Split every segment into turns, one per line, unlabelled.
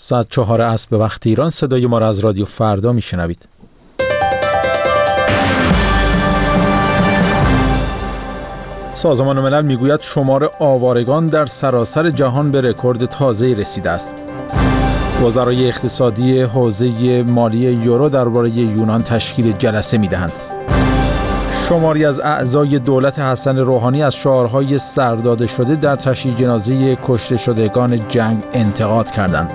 ساعت 4 عصر به وقت ایران صدای ما را از رادیو فردا میشنوید. سازمان ملل میگوید شمار آوارگان در سراسر جهان به رکورد تازه‌ای رسیده است. وزرای اقتصادی حوزه مالی یورو درباره یونان تشکیل جلسه میدهند. شماری از اعضای دولت حسن روحانی از شعارهای سرداده شده در تشییع جنازه کشته شدگان جنگ انتقاد کردند.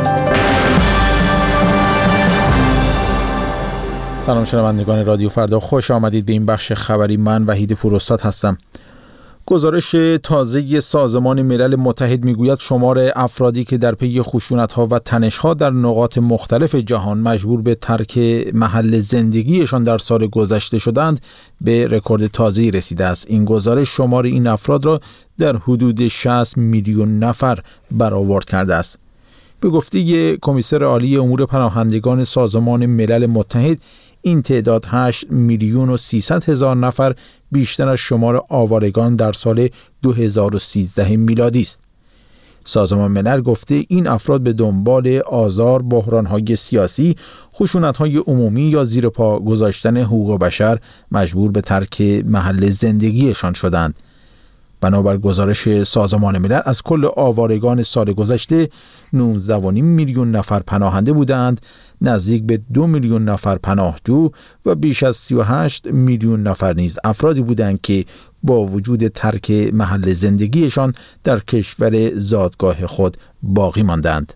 سلام شنوندگان رادیو فردا، خوش آمدید به این بخش خبری. من وحید پوراستاد هستم. گزارش تازه سازمان ملل متحد میگوید شمار افرادی که در پی خشونت‌ها و تنش‌ها در نقاط مختلف جهان مجبور به ترک محل زندگیشان در سال گذشته شدند به رکورد تازه‌ای رسیده است. این گزارش شمار این افراد را در حدود 60 میلیون نفر برآورد کرده است. به گفته کمیسر عالی امور پناهندگان سازمان ملل متحد، این تعداد 8 میلیون و 300 هزار نفر بیشتر از شمار آوارگان در سال 2013 میلادی است. سازمان ملل گفته این افراد به دنبال آزار، بحران‌های سیاسی، خشونت‌های عمومی یا زیر پا گذاشتن حقوق بشر مجبور به ترک محل زندگیشان شدند. بنابر گزارش سازمان ملل از کل آوارگان سال گذشته 19.5 میلیون نفر پناهنده بودند، نزدیک به 2 میلیون نفر پناهجو و بیش از 38 میلیون نفر نیز افرادی بودند که با وجود ترک محل زندگیشان در کشور زادگاه خود باقی ماندند.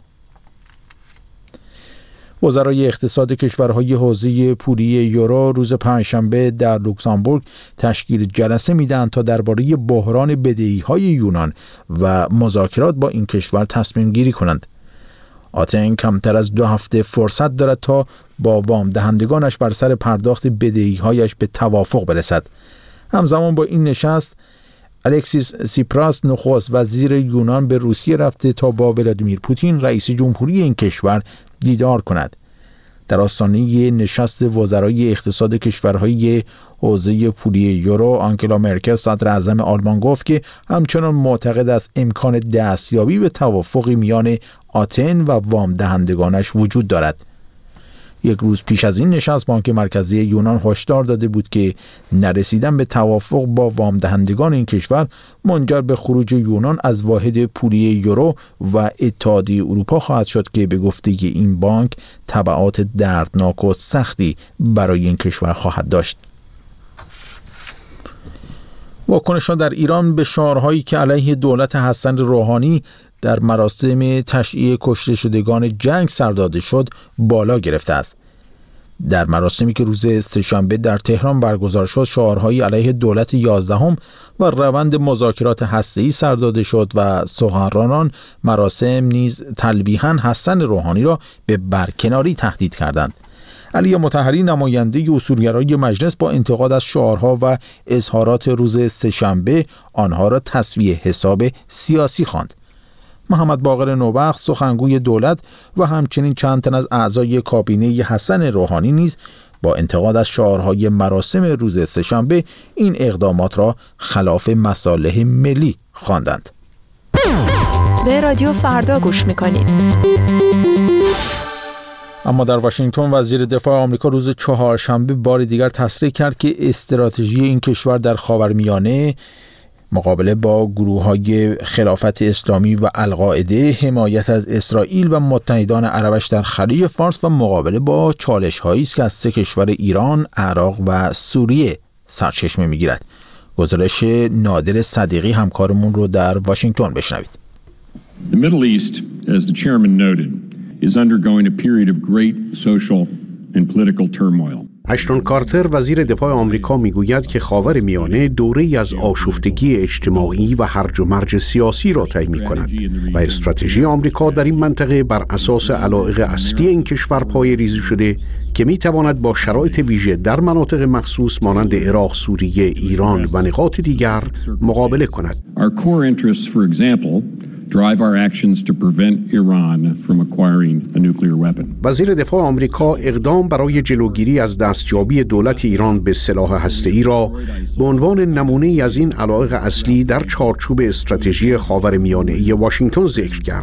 وزرای اقتصاد کشورهای حوزه پولی یورو روز پنجشنبه در لوکزامبورگ تشکیل جلسه میدهند تا درباره بحران بدهی‌های یونان و مذاکرات با این کشور تصمیم گیری کنند. آتن کمتر از 2 هفته فرصت دارد تا با وام دهندگانش بر سر پرداخت بدهی‌هایش به توافق برسد. همزمان با این نشست الکسیس سیپراس نخست وزیر یونان به روسیه رفته تا با ولادیمیر پوتین رئیس جمهوری این کشور دیدار کند. در آستانه نشست وزرای اقتصاد کشورهای حوزه پولی یورو، آنگلا مرکل صدر اعظم آلمان گفت که همچنان معتقد است امکان دستیابی به توافقی میان آتن و وام دهندگانش وجود دارد. یک روز پیش از این نشست بانک مرکزی یونان هشدار داده بود که نرسیدن به توافق با وام دهندگان این کشور منجر به خروج یونان از واحد پولی یورو و اتحادیه اروپا خواهد شد که به گفته این بانک تبعات دردناک و سختی برای این کشور خواهد داشت. واکنش‌ها در ایران به شعارهایی که علیه دولت حسن روحانی در مراسم تشییع کشته شدگان جنگ سرداده شد بالا گرفته است. در مراسمی که روز سه‌شنبه در تهران برگزار شد، شعارهایی علیه دولت 11 و روند مذاکرات هسته‌ای سرداده شد و سخنرانان مراسم نیز تلویحاً حسن روحانی را به برکناری تهدید کردند. علی مطهری نماینده اصولگرای مجلس با انتقاد از شعارها و اظهارات روز سه‌شنبه آنها را تسویه حساب سیاسی خواند. محمد باقر نوبخت سخنگوی دولت و همچنین چند تن از اعضای کابینه حسن روحانی نیز با انتقاد از شعارهای مراسم روز سه‌شنبه این اقدامات را خلاف مصالح ملی خواندند.
به رادیو فردا گوش می‌کنید.
اما در واشنگتن وزیر دفاع آمریکا روز چهارشنبه بار دیگر تصریح کرد که استراتژی این کشور در خاورمیانه مقابله با گروه‌های خلافت اسلامی و القاعده، حمایت از اسرائیل و متحدان عربش در خلیج فارس و مقابله با چالش‌هایی است که از 3 کشور ایران، عراق و سوریه سرچشمه می‌گیرد. گزارش نادر صدیقی همکارمون رو در واشنگتن بشنوید.
The Middle East, as the chairman noted, is undergoing a period of great social and political turmoil.
اشتون کارتر وزیر دفاع آمریکا میگوید که خاورمیانه دوره‌ای از آشفتگی اجتماعی و هرج و مرج سیاسی را طی می‌کند و استراتژی آمریکا در این منطقه بر اساس علایق اصلی این کشور پایه‌ریزی شده که می‌تواند با شرایط ویژه در مناطق مخصوص مانند عراق، سوریه، ایران و نقاط دیگر مقابله کند.
Our core interests, for example, drive our actions to prevent Iran from acquiring a nuclear weapon.
وزیر دفاع آمریکا اقدام برای جلوگیری از دستیابی دولت ایران به سلاح هسته‌ای را به عنوان نمونه‌ای از این علایق اصلی در چارچوب استراتژی خاورمیانه‌ای واشنگتن ذکر کرد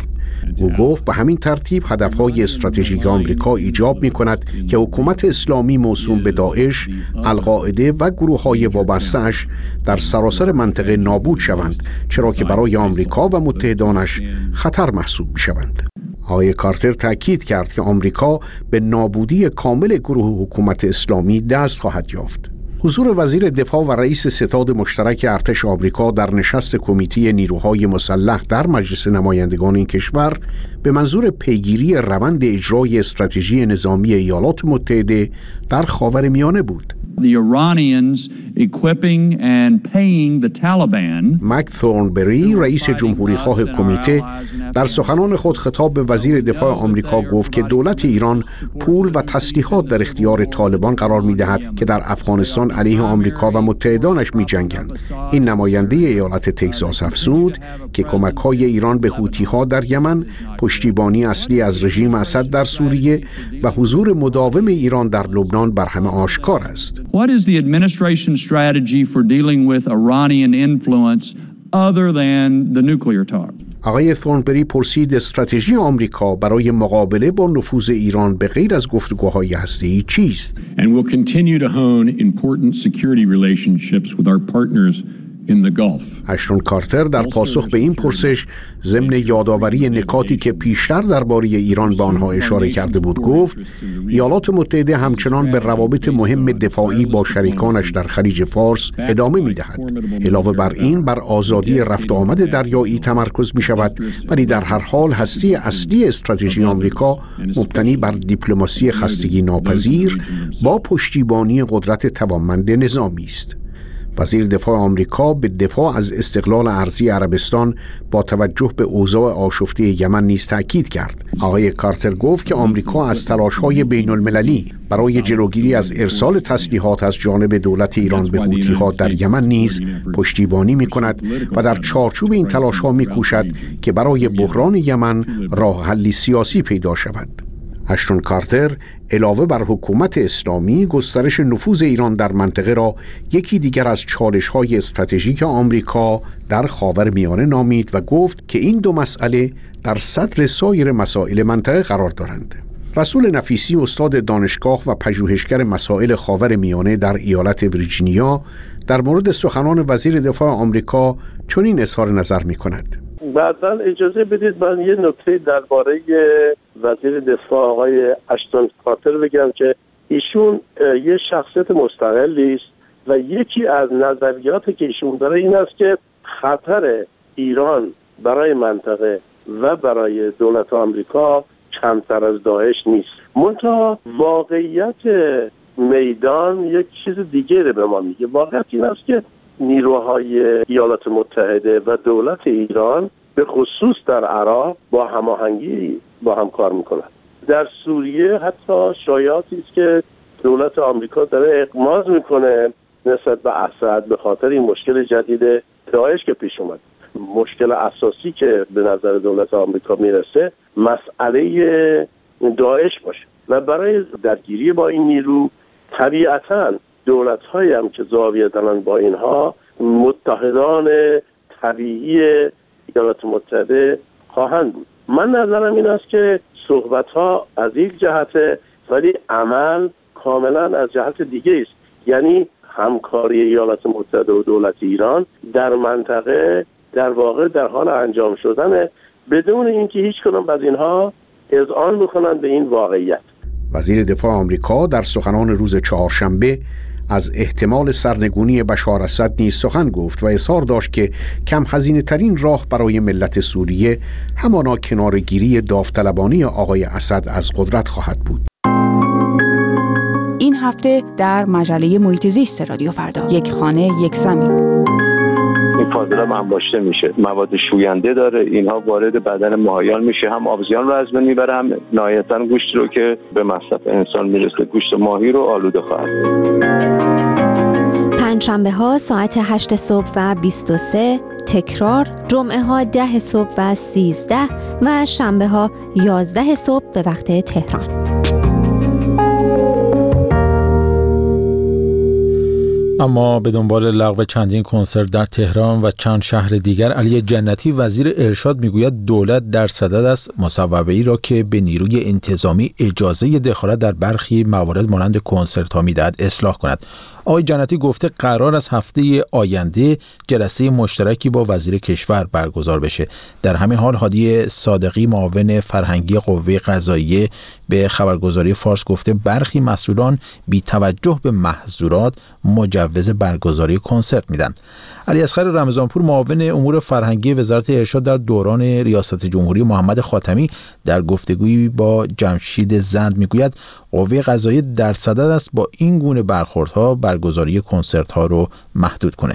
او گفت به همین ترتیب هدفهای استراتژیک آمریکا ایجاب می‌کند که حکومت اسلامی موسوم به داعش، القاعده و گروه‌های وابسته‌اش در سراسر منطقه نابود شوند، چرا که برای آمریکا و متحدانش خطر محسوب می‌شوند. آقای کارتر تأکید کرد که آمریکا به نابودی کامل گروه حکومت اسلامی دست خواهد یافت. حضور وزیر دفاع و رئیس ستاد مشترک ارتش آمریکا در نشست کمیته نیروهای مسلح در مجلس نمایندگان این کشور به منظور پیگیری روند اجرای استراتژی نظامی ایالات متحده در خاورمیانه بود.
The Iranians equipping and paying the Taliban.
مک ثورنبری رئیس جمهوری خواه کمیته در سخنان خود خطاب به وزیر دفاع آمریکا گفت که دولت ایران پول و تسلیحات در اختیار طالبان قرار می‌دهد که در افغانستان علیه آمریکا و متحدانش می‌جنگند. این نماینده ایالت تگزاس افزود که کمک‌های ایران به حوثی‌ها در یمن، پشتیبانی اصلی از رژیم اسد در سوریه و حضور مداوم ایران در لبنان بر همه آشکار است.
What is the administration's strategy for dealing with Iranian influence other than the nuclear talk?
آقای ثورنبری پرسید استراتژی آمریکا برای مقابله با نفوذ ایران به غیر از گفتگوهای هسته‌ای چیست؟
And will continue to hone important security relationships with our partners in the Gulf.
اشتون کارتر در پاسخ به این پرسش ضمن یادآوری نکاتی که پیشتر درباره ایران به آنها اشاره کرده بود گفت ایالات متحده همچنان به روابط مهم دفاعی با شریکانش در خلیج فارس ادامه می‌دهد. علاوه بر این بر آزادی رفت و آمد دریایی تمرکز می‌شود، ولی در هر حال هسته اصلی استراتژی آمریکا مبتنی بر دیپلماسی خستگی ناپذیر با پشتیبانی قدرت توانمند نظامی است. وزیر دفاع آمریکا به دفاع از استقلال ارضی عربستان با توجه به اوضاع آشفته یمن نیز تأکید کرد. آقای کارتر گفت که آمریکا از تلاش‌های بین‌المللی برای جلوگیری از ارسال تسلیحات از جانب دولت ایران به حوثی‌ها در یمن نیز پشتیبانی می‌کند و در چارچوب این تلاش‌ها می‌کوشد که برای بحران یمن راه حلی سیاسی پیدا شود. اشتون کارتر علاوه بر حکومت اسلامی گسترش نفوذ ایران در منطقه را یکی دیگر از چالش‌های استراتژیک آمریکا در خاورمیانه نامید و گفت که این دو مسئله در صدر سایر مسائل منطقه قرار دارند. رسول نفیسی استاد دانشگاه و پژوهشگر مسائل خاورمیانه در ایالت ویرجینیا در مورد سخنان وزیر دفاع آمریکا چنین اظهار نظر می‌کند.
بعداً اجازه بدید من یه نکته درباره وزیر دفاع آقای اشتون کارتر بگم که ایشون یه شخصیت مستقلی است و یکی از نظریاتی که ایشون داره این است که خطر ایران برای منطقه و برای دولت آمریکا کمتر از داعش نیست. منتها واقعیت میدان یک چیز دیگه به ما میگه. واقعیت این است که نیروهای ایالات متحده و دولت ایران به خصوص در عراق با هماهنگی با هم کار میکنند. در سوریه حتی شایعاتی است که دولت آمریکا داره اغماض میکنه نسبت به اسد به خاطر این مشکل جدید داعش که پیش اومد. مشکل اساسی که به نظر دولت آمریکا میرسه مسئله داعش باشه و برای درگیری با این نیرو طبیعتاً دولت‌هایی هم که زاویه دارن با اینها متحدان طبیعی ایالات متحده خواهند بود. من نظرم این است که صحبت‌ها از یک جهته ولی عمل کاملا از جهت دیگه است. یعنی همکاری ایالات متحده و دولت ایران در منطقه در واقع در حال انجام شدنه بدون اینکه هیچ کدام از اینها اذعان بکنن به این واقعیت.
وزیر دفاع آمریکا در سخنان روز چهارشنبه از احتمال سرنگونی بشار اسد نیز سخن گفت و اظهار داشت که کم هزینه ترین راه برای ملت سوریه همانا کنارگیری داوطلبانه آقای اسد از قدرت خواهد بود.
این هفته در مجله محیط زیست رادیو فردا، یک خانه یک زمین.
این فاضلاب انباشته میشه، مواد شوینده داره، اینها وارد بدن ماهیان میشه، هم آبزیان رو از بین میبره، هم نهایتاً گوشت رو که به مصرف انسان میرسه گوشت ماهی رو آلوده خواهد.
پنجشنبه ها ساعت 8 صبح و 23 تکرار، جمعه ها 10 صبح و 13 و شنبه ها 11 صبح به وقت تهران.
اما به دنبال لغو چندین کنسرت در تهران و چند شهر دیگر، علی جنتی وزیر ارشاد میگوید دولت در صدد است مصوبه‌ای را که به نیروی انتظامی اجازه دخالت در برخی موارد مانند کنسرت‌ها میدهد اصلاح کند. آقای جنتی گفته قرار است هفته آینده جلسه مشترکی با وزیر کشور برگزار بشه. در همین حال هادی صادقی معاون فرهنگی قوه قضاییه به خبرگزاری فارس گفته برخی مسئولان بی توجه به محظورات مجوز برگزاری کنسرت میدن. علیاصغر رمضانپور معاون امور فرهنگی وزارت ارشاد در دوران ریاست جمهوری محمد خاتمی در گفتگویی با جمشید زند میگوید قوه قضاییه در صدد است با این گونه برخوردها برگزاری کنسرت‌ها رو محدود کنه.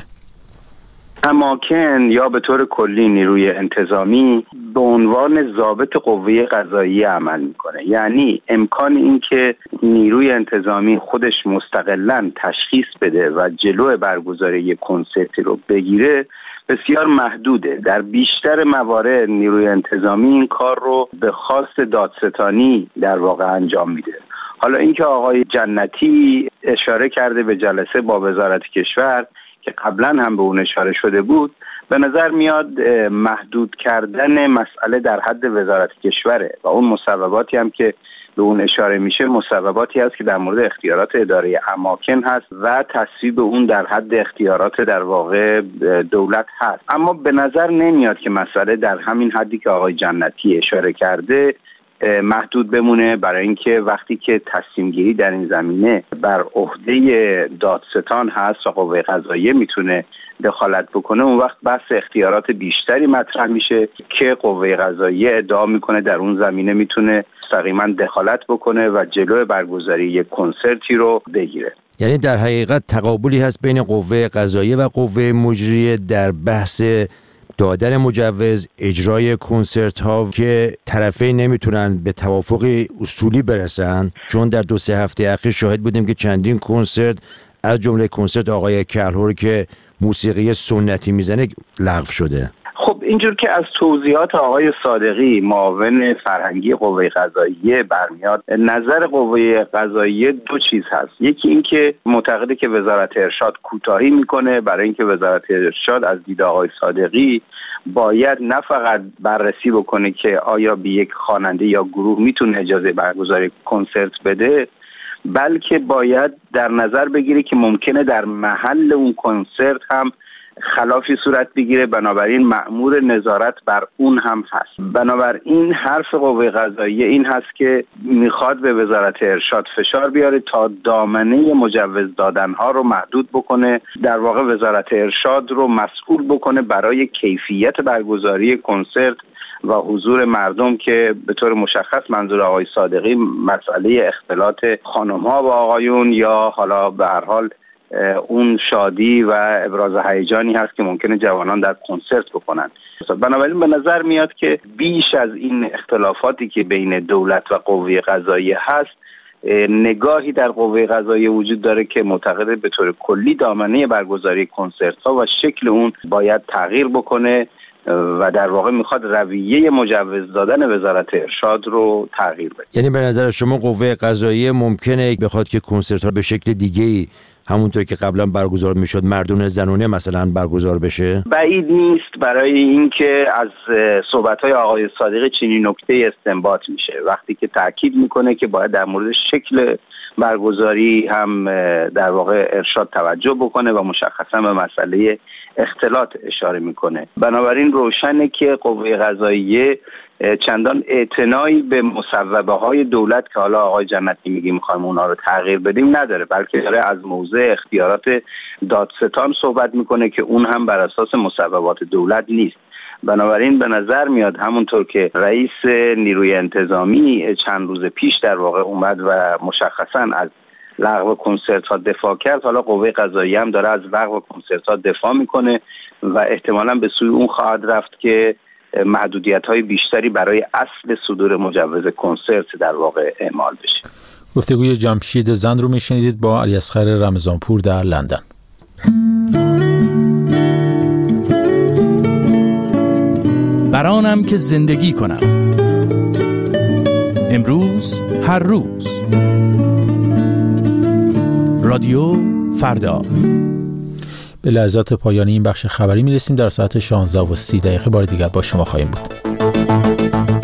اماکن یا به طور کلی نیروی انتظامی به عنوان ضابط قوه قضاییه عمل میکنه، یعنی امکان این که نیروی انتظامی خودش مستقلاً تشخیص بده و جلو برگزاری یک کنسرتی رو بگیره بسیار محدوده. در بیشتر موارد نیروی انتظامی این کار رو به خواست دادستانی در واقع انجام میده. حالا اینکه آقای جنتی اشاره کرده به جلسه با وزارت کشور که قبلا هم به اون اشاره شده بود، به نظر میاد محدود کردن مسئله در حد وزارت کشوره و اون مصوباتی هم که به اون اشاره میشه مصوباتی هست که در مورد اختیارات اداره اماکن هست و تصویب اون در حد اختیارات در واقع دولت هست. اما به نظر نمیاد که مسئله در همین حدی که آقای جنتی اشاره کرده محدود بمونه، برای اینکه وقتی که تصمیم گیری در این زمینه بر عهده دادستان هست و قوه قضاییه میتونه دخالت بکنه، اون وقت بحث اختیارات بیشتری مطرح میشه که قوه قضاییه ادعا میکنه در اون زمینه میتونه مستقیما دخالت بکنه و جلوی برگزاری یک کنسرتی رو بگیره.
یعنی در حقیقت تقابلی هست بین قوه قضاییه و قوه مجریه در بحث دادن مجوز اجرای کنسرت ها که طرفین نمیتونن به توافقی اصولی برسن، چون در 2-3 هفته اخیر شاهد بودیم که چندین کنسرت از جمله کنسرت آقای کلهور که موسیقی سنتی میزنه لغو شده.
خب اینجور که از توضیحات آقای صادقی معاون فرهنگی قوه قضاییه برمیاد، نظر قوه قضاییه دو چیز هست. یکی این که معتقده که وزارت ارشاد کوتاهی میکنه، برای اینکه وزارت ارشاد از دید آقای صادقی باید نه فقط بررسی بکنه که آیا به یک خواننده یا گروه میتونه اجازه برگزاری کنسرت بده، بلکه باید در نظر بگیره که ممکنه در محل اون کنسرت هم خلافی صورت بگیره، بنابراین مأمور نظارت بر اون هم هست. بنابراین حرف قوه قضاییه این هست که میخواد به وزارت ارشاد فشار بیاره تا دامنه مجوز دادنها رو محدود بکنه، در واقع وزارت ارشاد رو مسئول بکنه برای کیفیت برگزاری کنسرت و حضور مردم، که به طور مشخص منظور آقای صادقی مسئله اختلاط خانم‌ها با آقایون یا حالا به هر حال اون شادی و ابراز هیجانی هست که ممکنه جوانان در کنسرت بکنن. بنابراین به نظر میاد که بیش از این اختلافاتی که بین دولت و قوه قضاییه هست، نگاهی در قوه قضاییه وجود داره که معتقده به طور کلی دامنه برگزاری کنسرت ها و شکل اون باید تغییر بکنه و در واقع میخواد رویه مجوز دادن وزارت ارشاد رو تغییر بده.
یعنی به نظر شما قوه قضاییه ممکنه بخواد که کنسرت ها به شکل دیگه‌ای همونطور که قبلا برگزار میشد مردونه زنونه مثلا برگزار بشه؟
بعید نیست، برای اینکه از صحبت‌های آقای صادقی چنین نکته استنباط میشه وقتی که تاکید میکنه که باید در مورد شکل برگزاری هم در واقع ارشاد توجه بکنه و مشخصا به مسئله اختلاط اشاره میکنه. بنابراین روشنه که قوه قضاییه چندان اعتنایی به مصوبه های دولت که حالا آقای جنتی میگه میخوایم اونا رو تغییر بدیم نداره، بلکه داره از موضع اختیارات دادستان صحبت میکنه که اون هم بر اساس مصوبات دولت نیست. بنابراین به نظر میاد همونطور که رئیس نیروی انتظامی چند روز پیش در واقع اومد و مشخصا از لغو کنسرت ها دفاع کرد، حالا قوه قضاییه هم داره از لغو کنسرت ها دفاع میکنه و احتمالاً به سوی اون خواهد رفت که محدودیت‌های بیشتری برای اصل صدور مجوز کنسرت در واقع اعمال بشه.
گفتگوی جمشید زند رو میشنیدید با علیاصغر رمضانپور در لندن.
برانم که زندگی کنم، امروز هر روز. رادیو فردا.
به لحظات پایانی این بخش خبری میرسیم. در ساعت 16:30 بار دیگر با شما خواهیم بود.